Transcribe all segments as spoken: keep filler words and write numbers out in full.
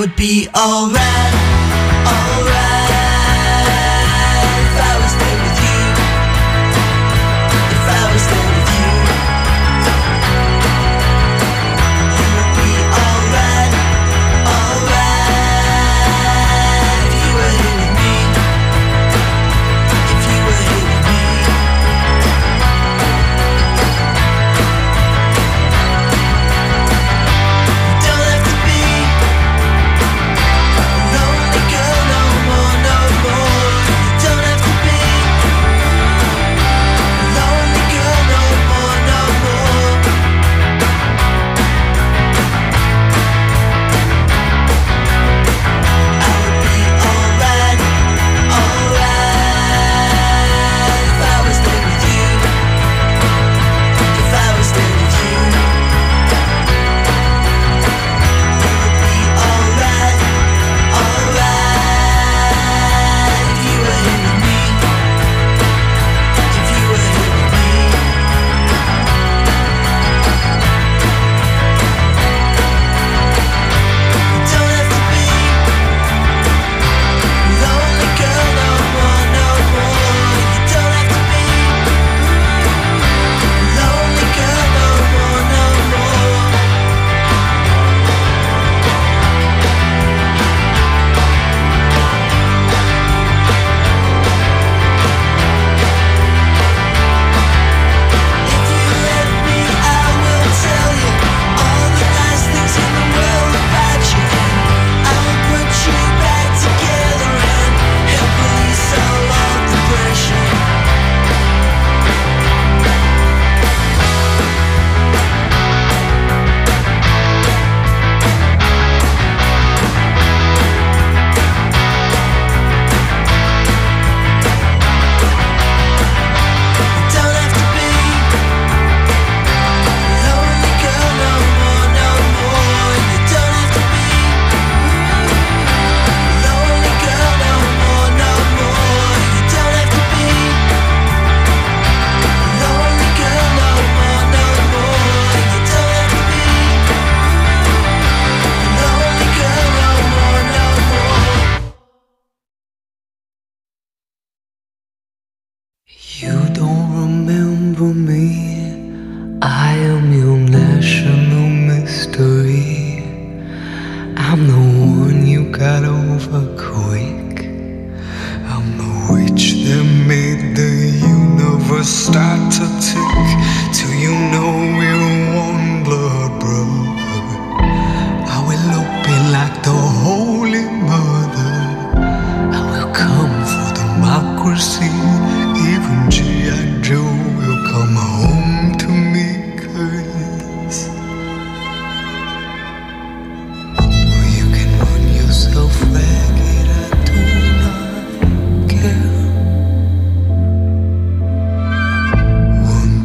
would be alright, alright if I was there with you, if I was there with you. You would be alright, alright if you were here with me, if you were here with me. One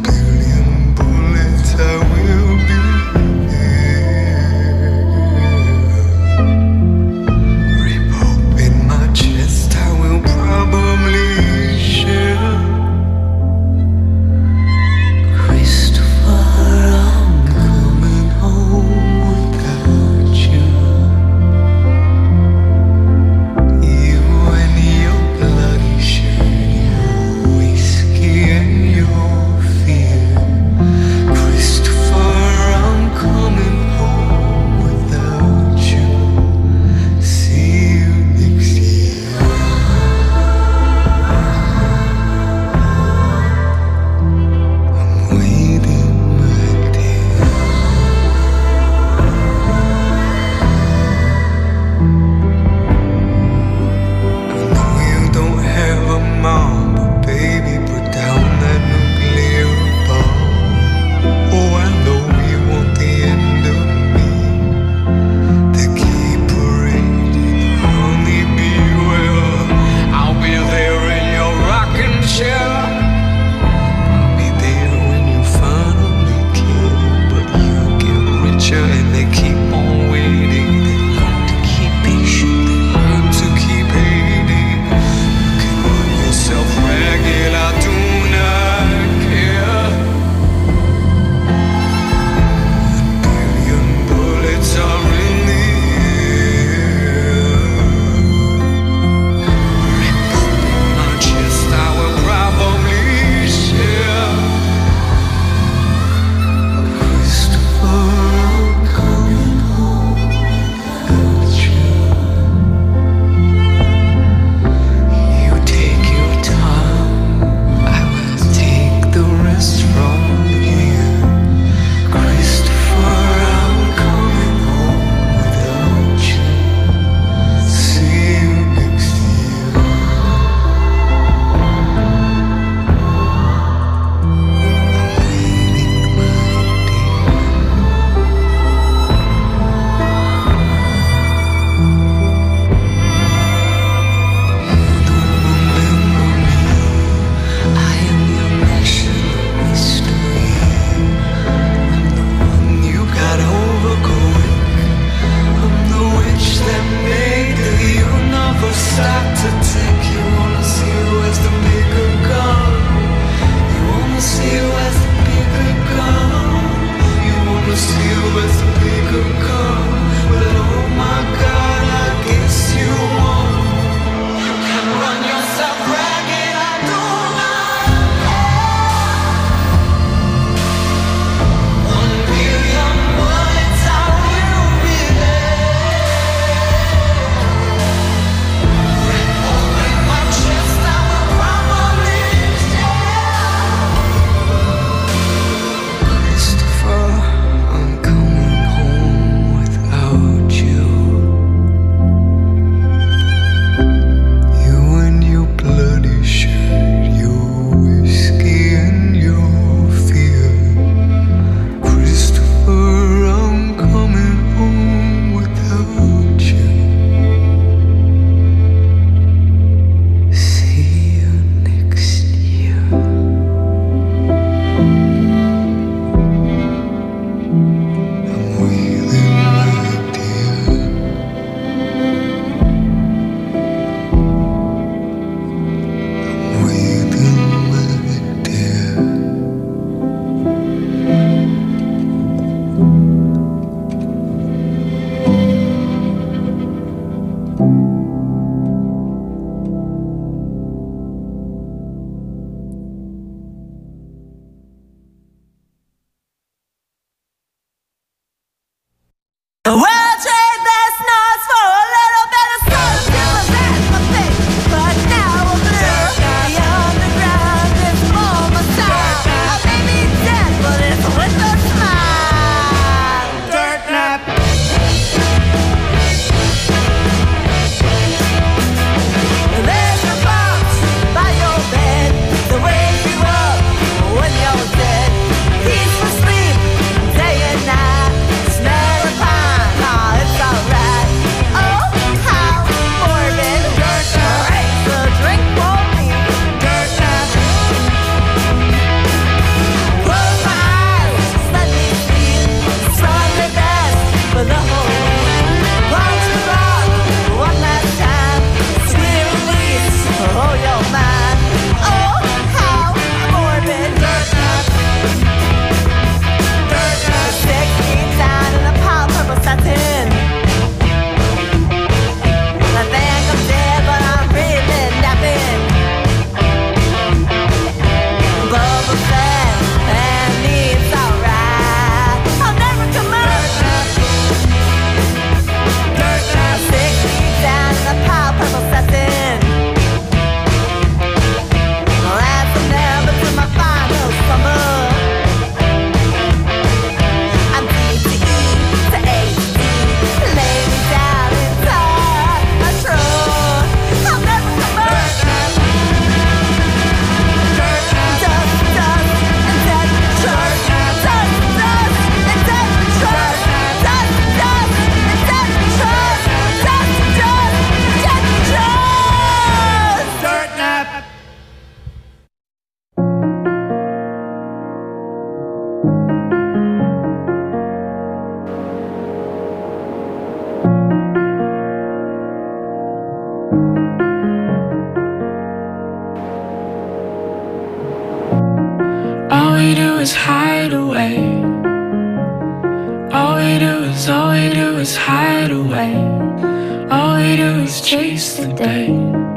chase the day.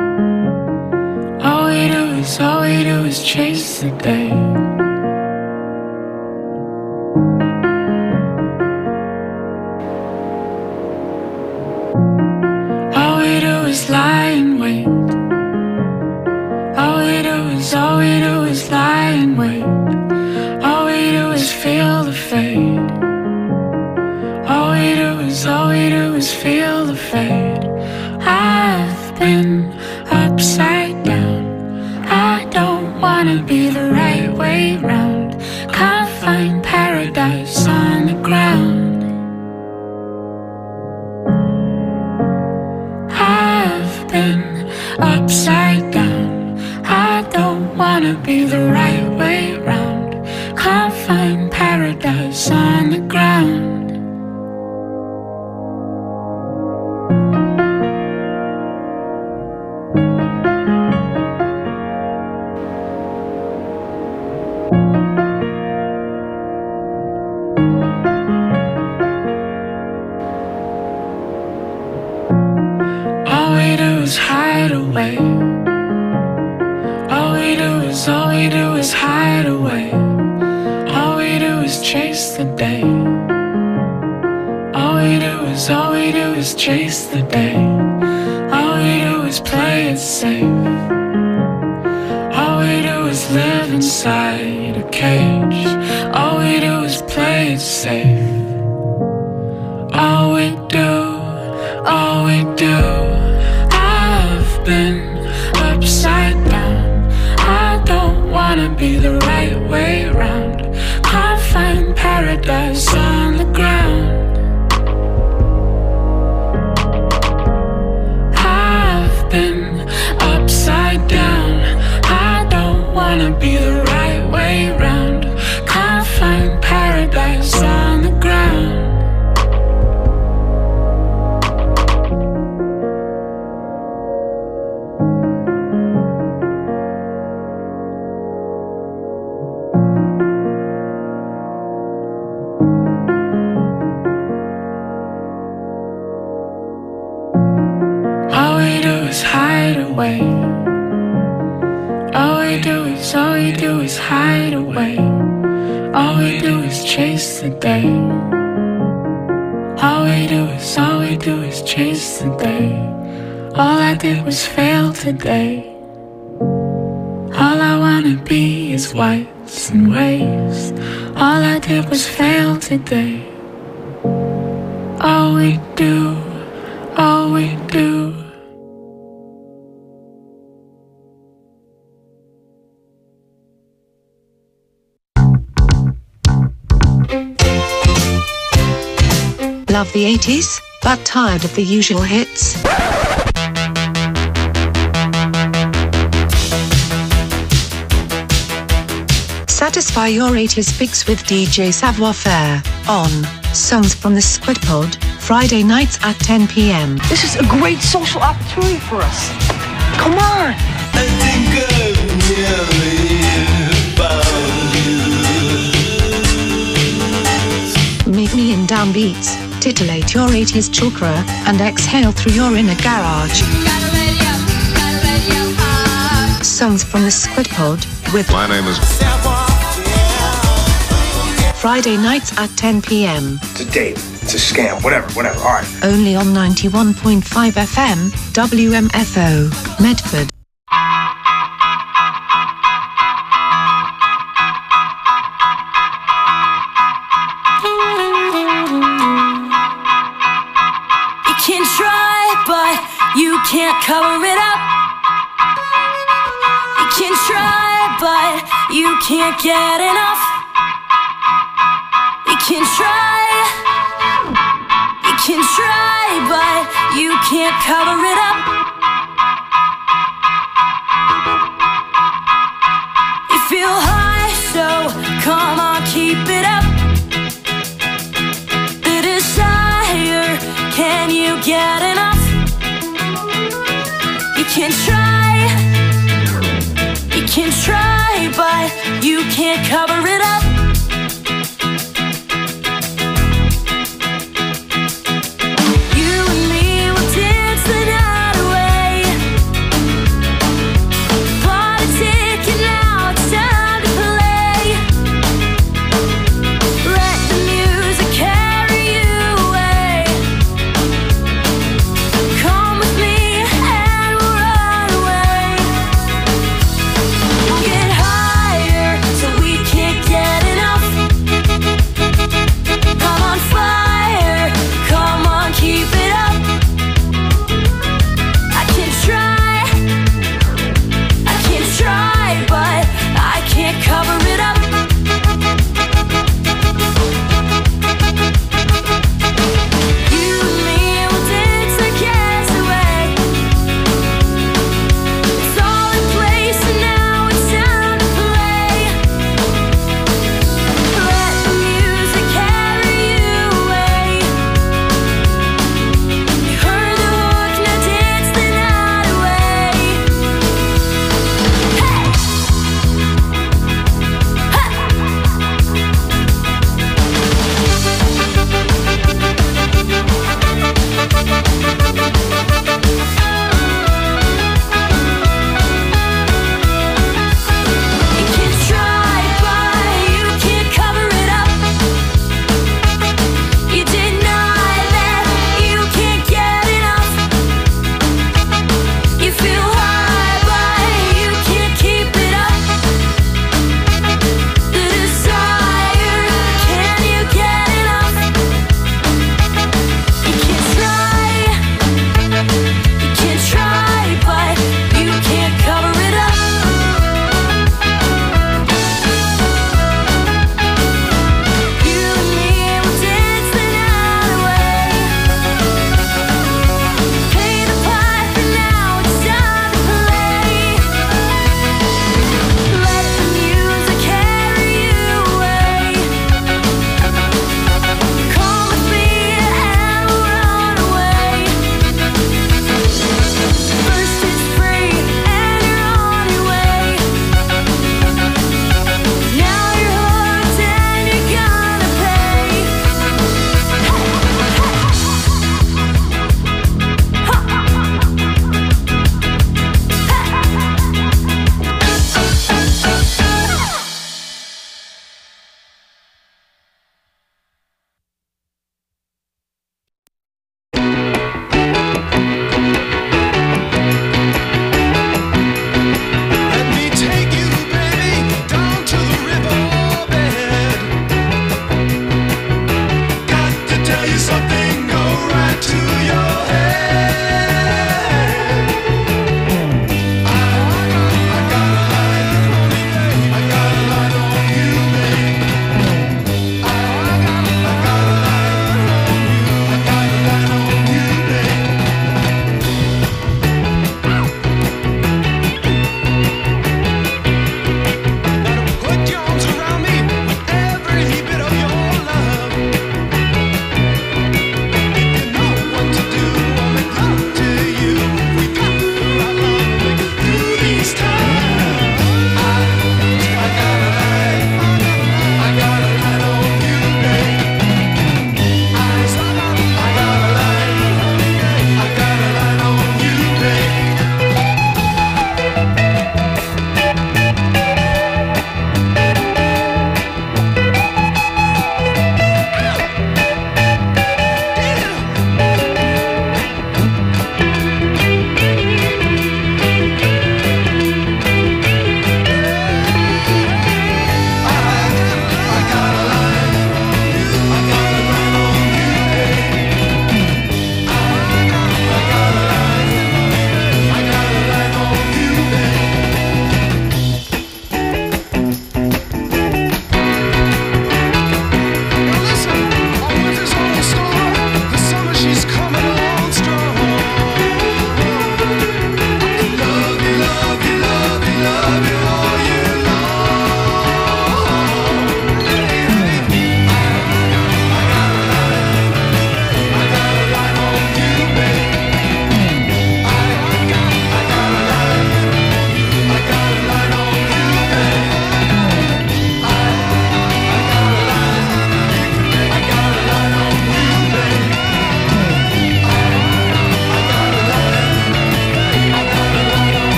All we do is, all we do is chase the day. All we do is lie in wait. All we do is, all we do is lie in wait. All we do is feel the fade. All we do is, all we do is feel the fade. I've been upside down. I don't wanna be the right way round. Can't find paradise on the ground. I've been upside down. I don't wanna be the right way round. Can't find paradise on the ground. All we do is hide away. All we do is, all we do is hide away. All we do is chase the day. All we do is, all we do is chase the day. All we do is play it safe. All we do is live inside a cage. All we do is play it safe. All we do, all we do. I've been upside down. I don't wanna be the right way round. Can't find paradise on the ground. I've been upside down. I don't wanna be the right way round. Can't find paradise on the ground. All we do is hide away. All we do is, all we do is hide away. All we do is chase the day. All we do is, all we do is chase the day. All I did was fail today. All I wanna be is whites and waves. All I did was fail today. All we do, all we do. Love the eighties, but tired of the usual hits? Satisfy your eighties fix with D J Savoir Faire on Songs from the Squid Pod, Friday nights at ten p m. This is a great social opportunity for us. Come on! I think I've nearly found you. Meet me in downbeats, titillate your eighties chakra, and exhale through your inner garage. Songs from the Squid Pod with My name is Friday nights at ten p m. It's a date. It's a scam. Whatever, whatever. All right. Only on ninety-one point five F M, W M F O, Medford. You can try, but you can't cover it up. You can try, but you can't get enough. You can try, you can try, but you can't cover it up. You feel high, so come on, keep it up. The desire, can you get enough? You can try, you can try, but you can't cover it up. You and me will dance the night away.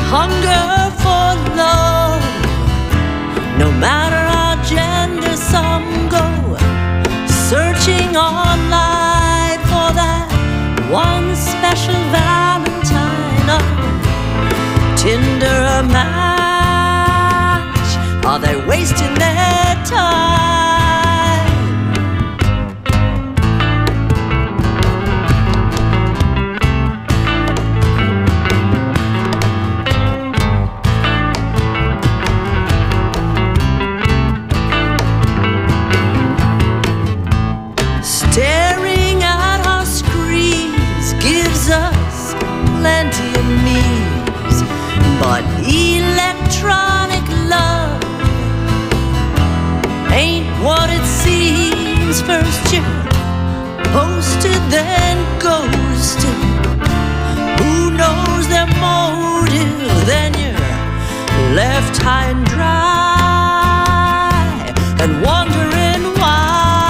hunger for love. No matter our gender, some go searching online for that one special Valentine. A Tinder a match, are they wasting their time? Staring at our screens gives us plenty of memes, but electronic love ain't what it seems. First you're posted, then ghosted. Who knows their motive? Then you're left high and dry and wondering why.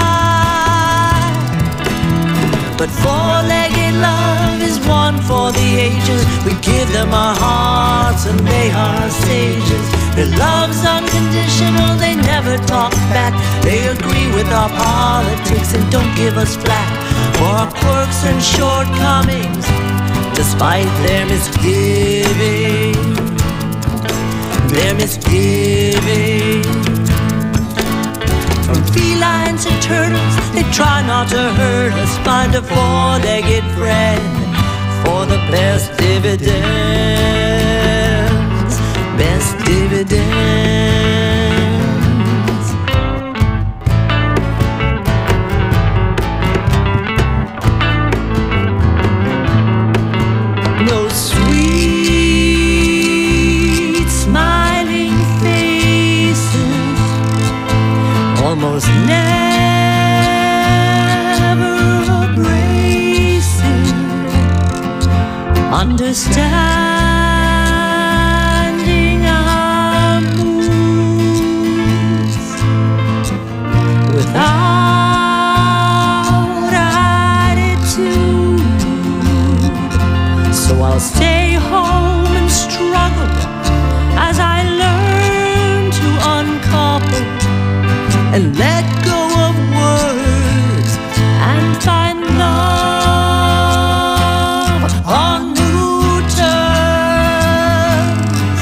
But four-legged love is one for the ages. We give them our hearts and they are sages. Their love's unconditional, they never talk back. They agree with our politics and don't give us flack for our quirks and shortcomings, despite their misgiving, their misgiving. From felines and turtles, they try not to hurt us. Find a four-legged friend for the best dividends, best dividends. No sweet smiling faces, almost never abrasive, understanding our moods without attitude. So I'll stay home and struggle as I learn to uncouple and let go of words and find love on new terms.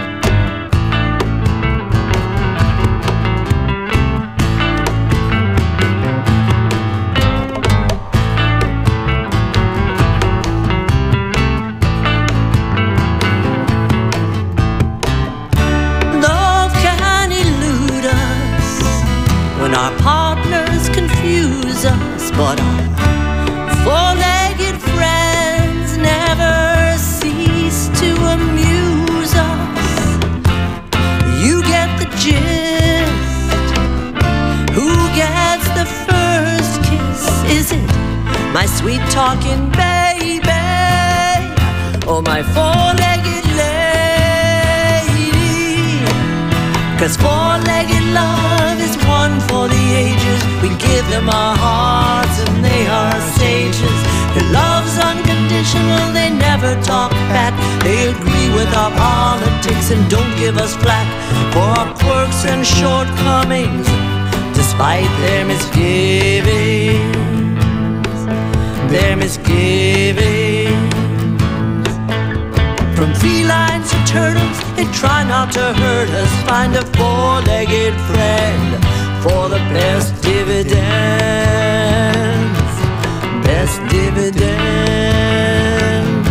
Love can elude us when our partners confuse us, but our four-legged friends never cease to amuse us. You get the gist. Who gets the first kiss? Is it my sweet talking baby or my four-legged lady? 'Cause four-legged love is one for the ages. We give them our hearts and they are sages. Their love's unconditional, they never talk back. They agree with our politics and don't give us flack for our quirks and shortcomings, despite their misgivings, their misgivings. From felines to turtles, they try not to hurt us. Find a four-legged friend for the best dividends, best dividends.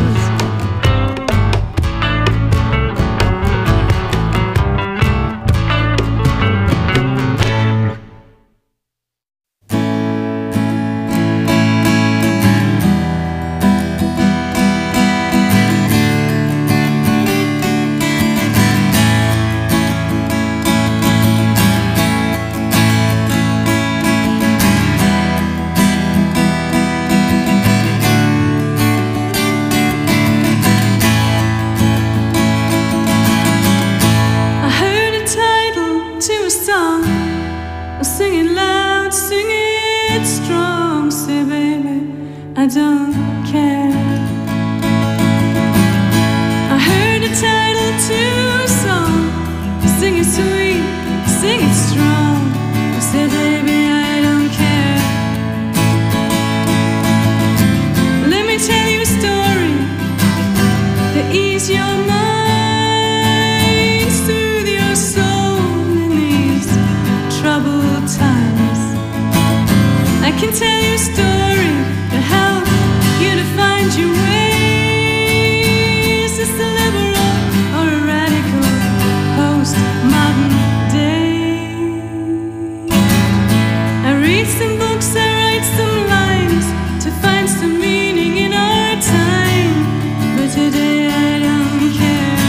I don't care. I heard the title I can tell you a story to help you to find your way. Is this a liberal or a radical post-modern day? I read some books, I write some lines to find some meaning in our time, but today I don't care,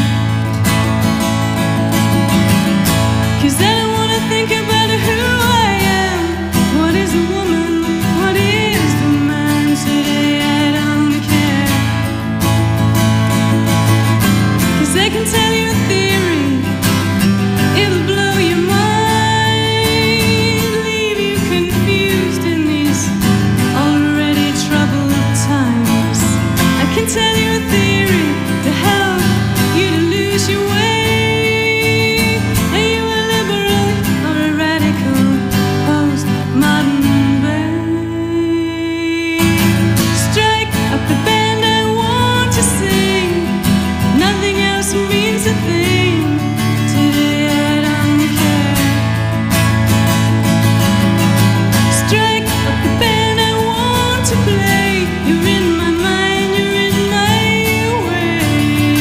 'cause I don't wanna think about who I am. What is a woman? What is the man? Today I don't care, 'cause I can tell you a theory, it'll blow your mind, leave you confused in these already troubled times. I can tell you a theory to help you to lose your way. Are you a liberal or a radical post-modern babe? Strike up the band I want to sing. Nothing else means a thing. Today I don't care. Strike up the band I want to play. You're in my mind, you're in my way.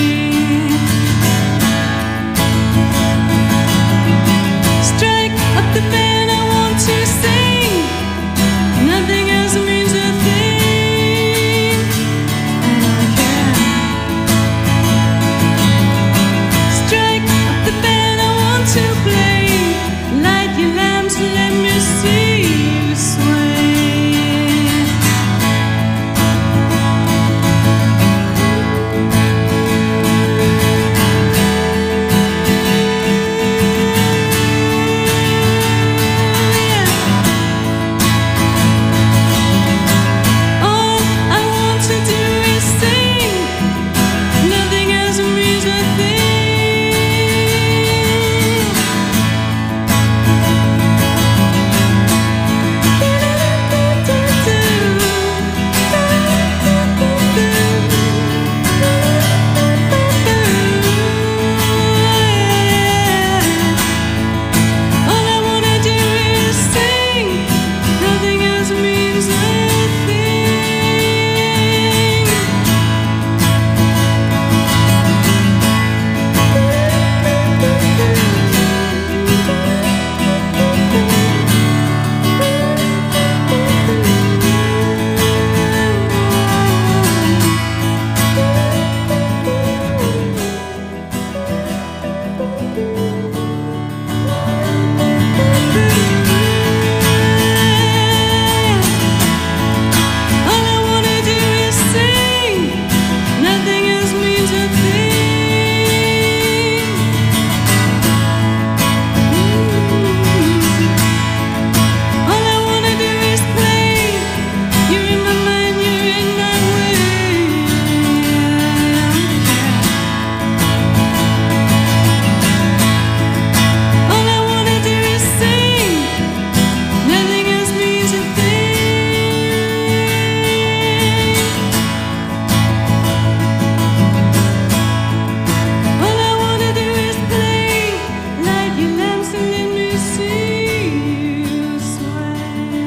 Strike up the band I want to sing. Nothing else means a thing. I don't care. Strike up the band I want to play. Light your lamps, let me see you sway. All I want to do is sing. Nothing else means a thing. All I wanna do is sing. Nothing else means a thing. All I wanna do is sing. Nothing else means a thing. All I wanna do is play. You're in my mind, you're in my way. All I wanna do is sing. Nothing else means a thing. All I wanna do is play. Light your lamps and let me see you sway.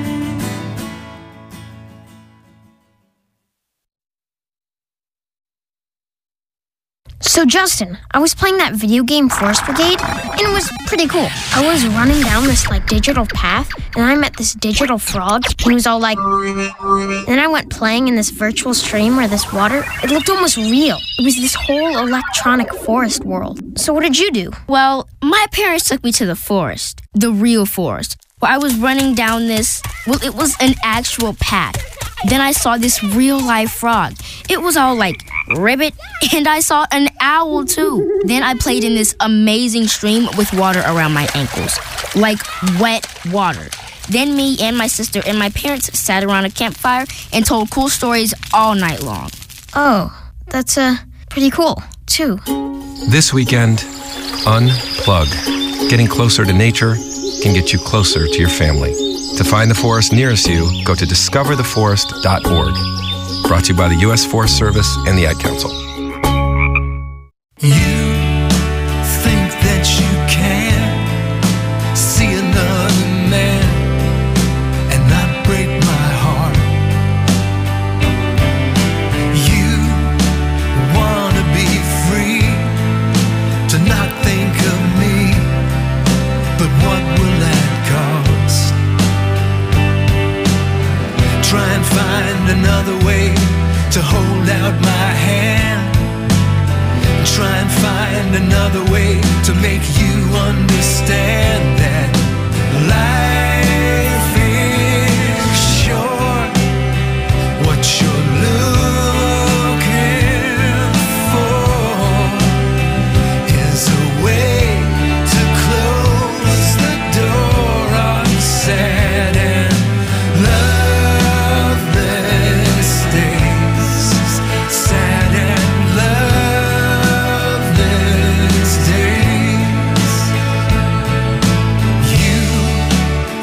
So Justin, I was playing that video game Forest Brigade, and it was pretty cool. I was running down this like digital path, and I met this digital frog, and he was all like, then I went playing in this virtual stream where this water, it looked almost real. It was this whole electronic forest world. So what did you do? Well, my parents took me to the forest, the real forest, where I was running down this, well, it was an actual path. Then I saw this real-life frog. It was all like ribbit, and I saw an owl too. Then I played in this amazing stream with water around my ankles, like wet water. Then me and my sister and my parents sat around a campfire and told cool stories all night long. Oh, that's uh, pretty cool, too. This weekend, unplug. Getting closer to nature can get you closer to your family. To find the forest nearest you, go to discover the forest dot org. Brought to you by the U S Forest Service and the Ad Council. You think that you can see another man and not break my find another way to hold out my hand. Try and find another way to make you understand that life is short. What you're looking for is a way to close the door on sad and loveless days. Sad and loveless days. You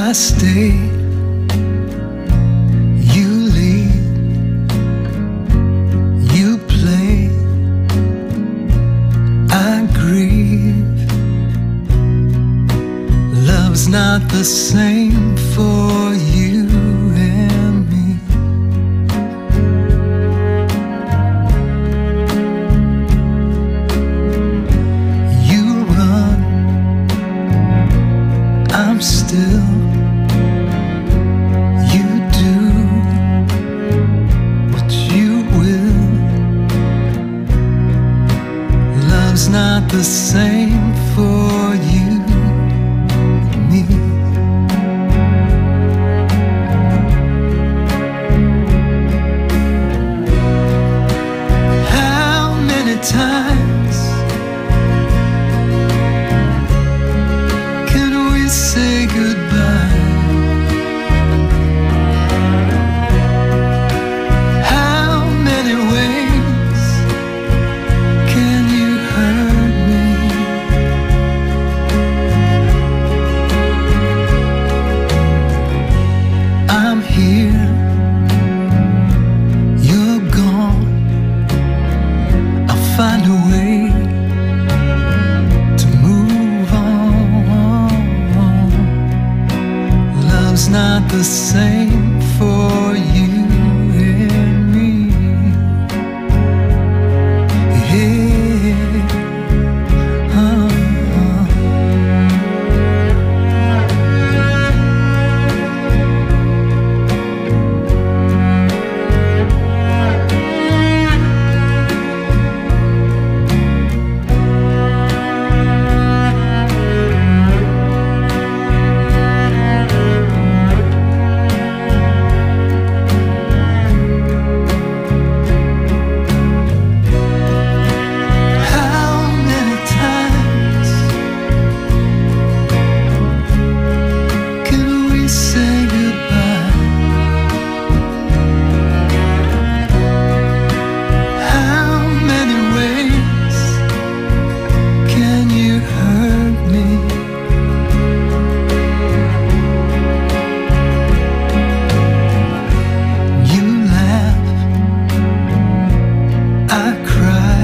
I stay, you lead, you play, I grieve. Love's not the same for you and me. You run, I'm still. You do what you will. Love's not the same for you and me. How many times can we say goodbye? How many ways can you hurt me? I'm here, you're gone. I'll find a way to move on. Love's not the same for you and me. Yeah. Uh-uh. How many times can we say goodbye? How many ways can you hurt me? You laugh, I cry.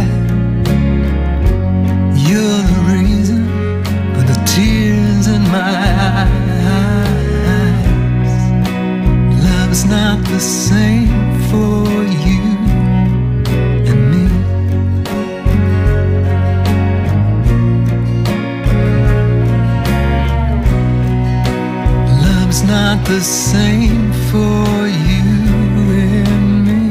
You're the reason for the tears in my eyes. Love's not the same for you and me. Love's not the same for you and me.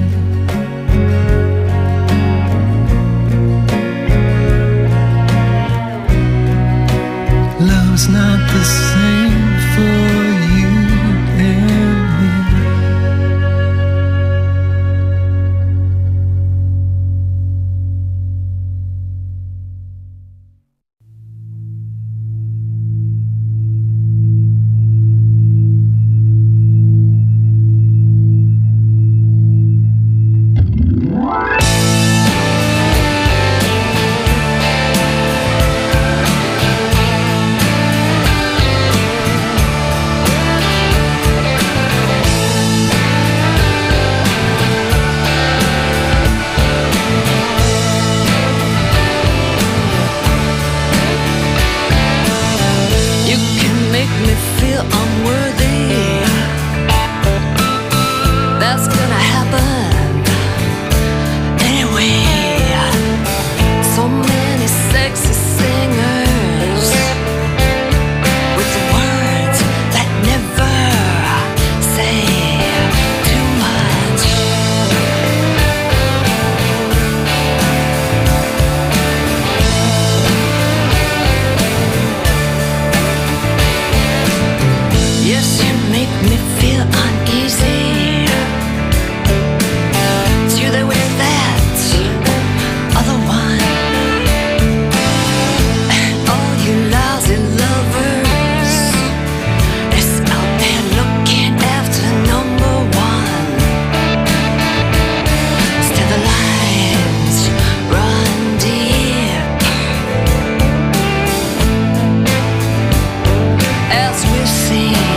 Love's not the same for you and me. You can make me feel unworthy. That's gonna happen anyway. So many sexy singers with words that never say too much. Yes, you make me feel uneasy. It's you there with that other one. And all you lousy lovers is out there looking after number one. Still the lines run deep as we sing.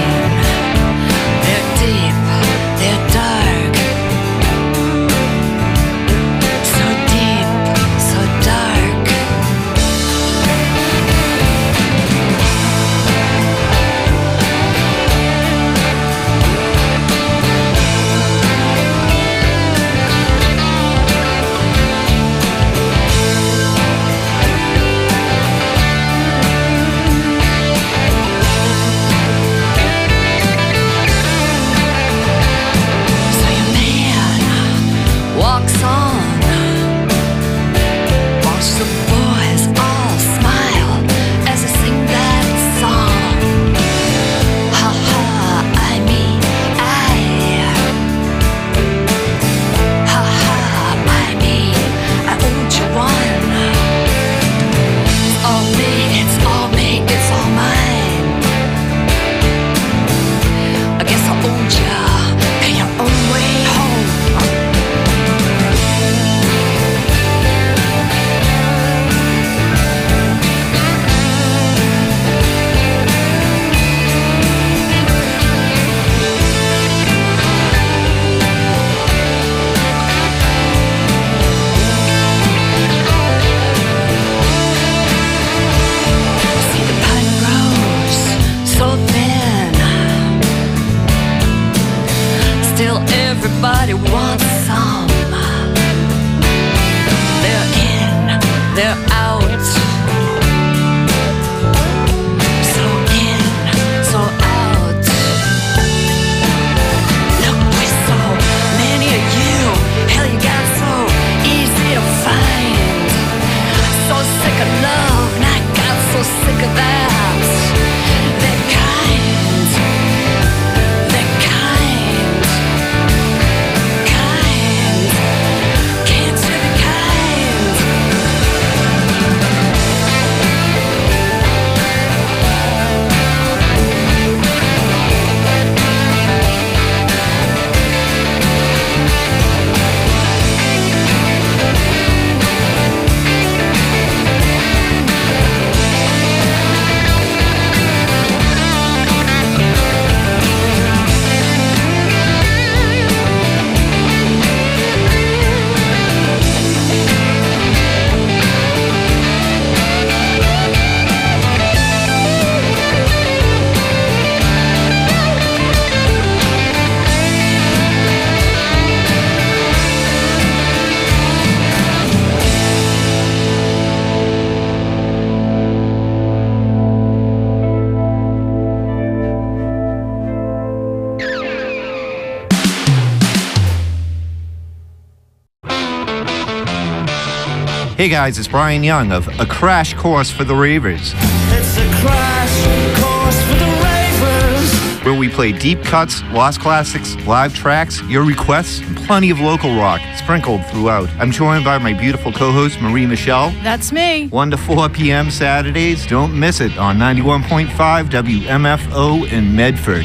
Hey guys, it's Brian Young of A Crash Course for the Ravers. It's a crash course for the ravers. Where we play deep cuts, lost classics, live tracks, your requests, and plenty of local rock sprinkled throughout. I'm joined by my beautiful co-host, Marie Michelle. That's me. one to four p.m. Saturdays. Don't miss it on ninety-one point five W M F O in Medford.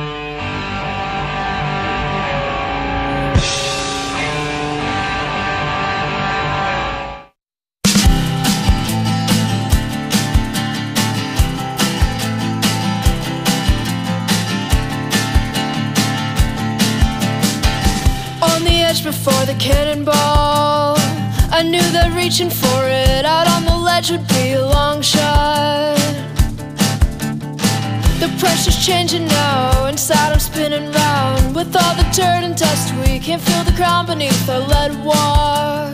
Before the cannonball, I knew that reaching for it out on the ledge would be a long shot. The pressure's changing now, inside I'm spinning round. With all the dirt and dust, we can't feel the ground beneath our lead walk.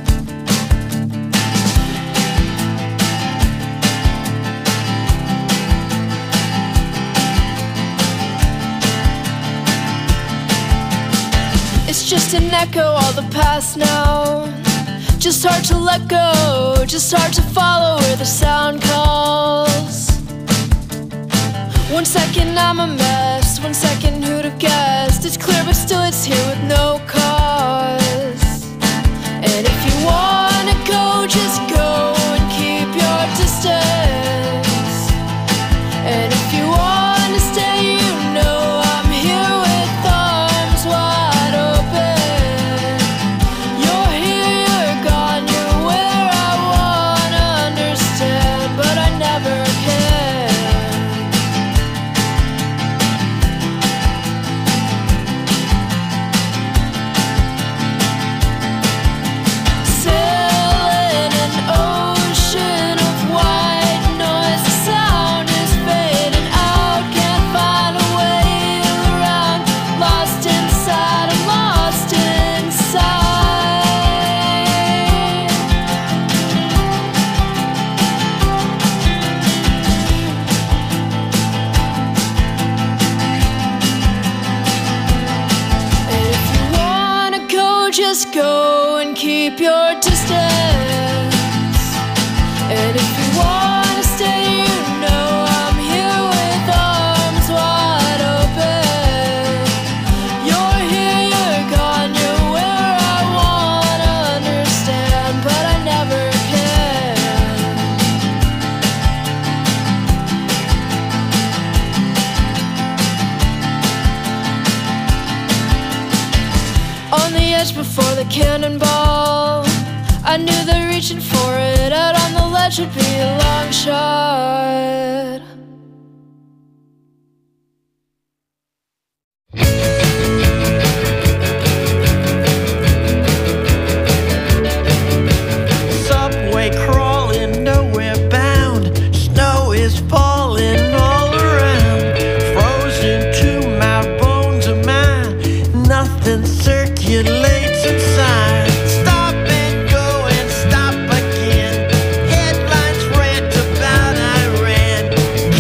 It's just an echo, all the past now. Just hard to let go, just hard to follow where the sound calls. One second I'm a mess, one second who'd have guessed. It's clear but still it's here with no cause. And if you wanna go, just go and keep your distance. And if you wanna stay, you know I'm here with arms wide open. You're here, you're gone, you're where I wanna understand, but I never can. Sailing an ocean of white noise, the sound is fading out, can't find a way around. Lost inside, I'm lost inside. And if you wanna go, just go and keep your distance. And if you wanna stay, you know I'm here with arms wide open. You're here, you're gone, you're where I wanna understand, but I never can. On the edge before the cannonball, I knew that reaching for it out on the ledge would be a long shot. Subway crawling, nowhere bound. Snow is falling all around. Frozen to my bones of mine. Nothing circulates inside. Stop and go and stop again. Headlines rant about Iran.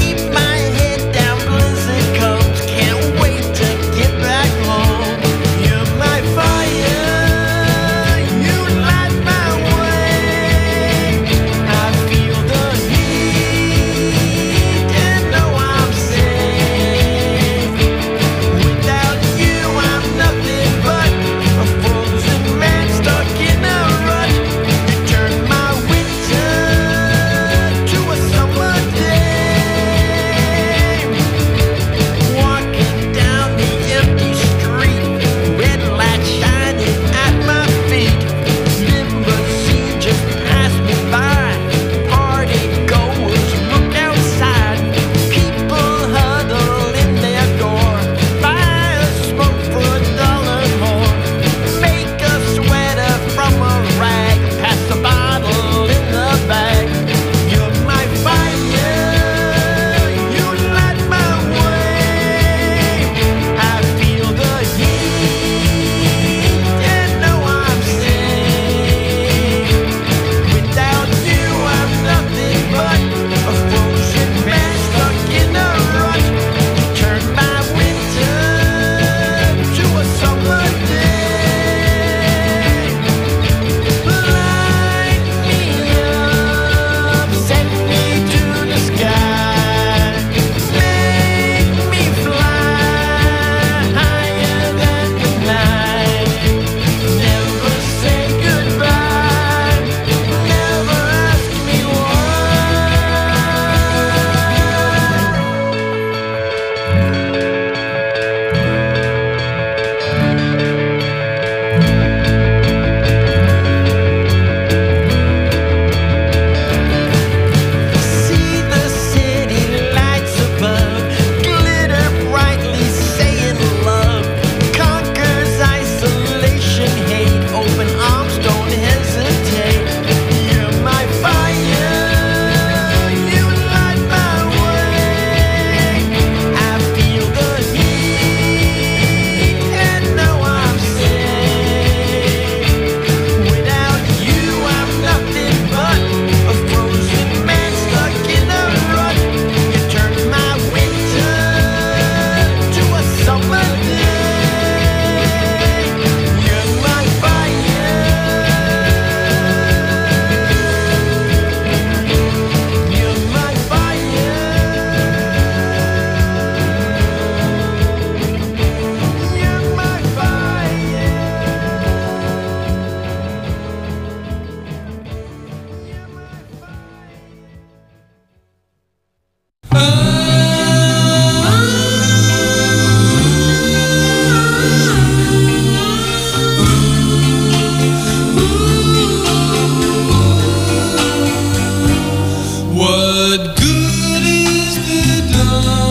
love.